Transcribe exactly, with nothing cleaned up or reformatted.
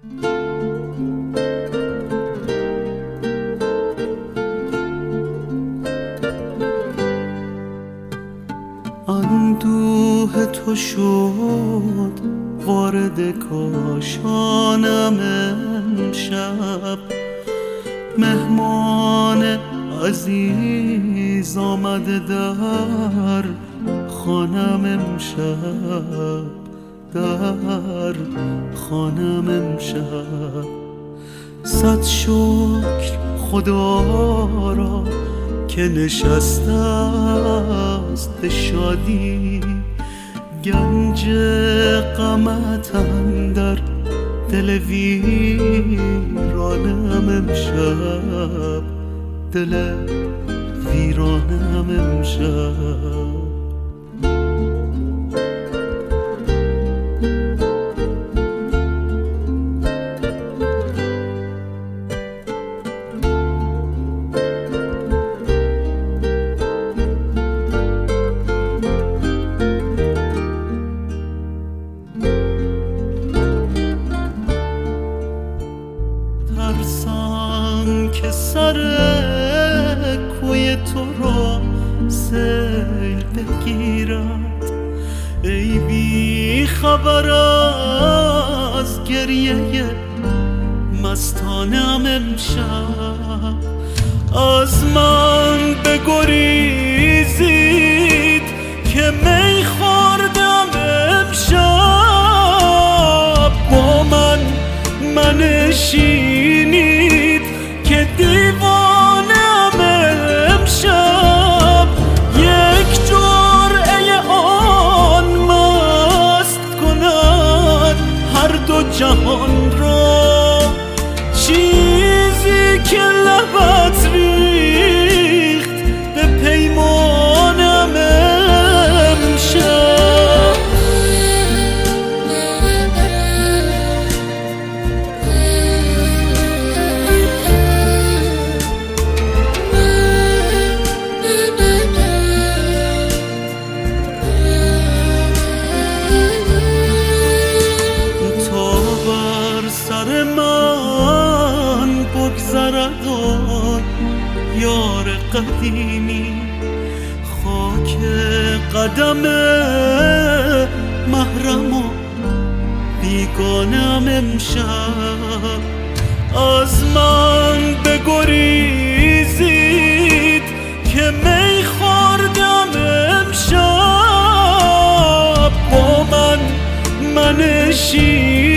اندوه تو شد وارد کاشانم امشب، مهمان عزیز آمده در خانم امشب، در خانم امشب. صد شکر خدا را که نشسته است به شادی، گنج غمت اندر دل ویرانم امشب، دل ویرانم امشب. ترسم که سر کوی تو را سیل بگیرد، ای بی خبر از گریه مستانم امشب. از من بگریزید که می خوردم امشب، با من منشینید که دیوانم امشب. یک جرعه آن مست کند هر دو جهان را، چیزی که لبت ریخت به پیمانم امشب. یار قدیمی خاک قدم محرم و بیگانم امشب. از من بگریزید که می خوردم امشب، با من منشین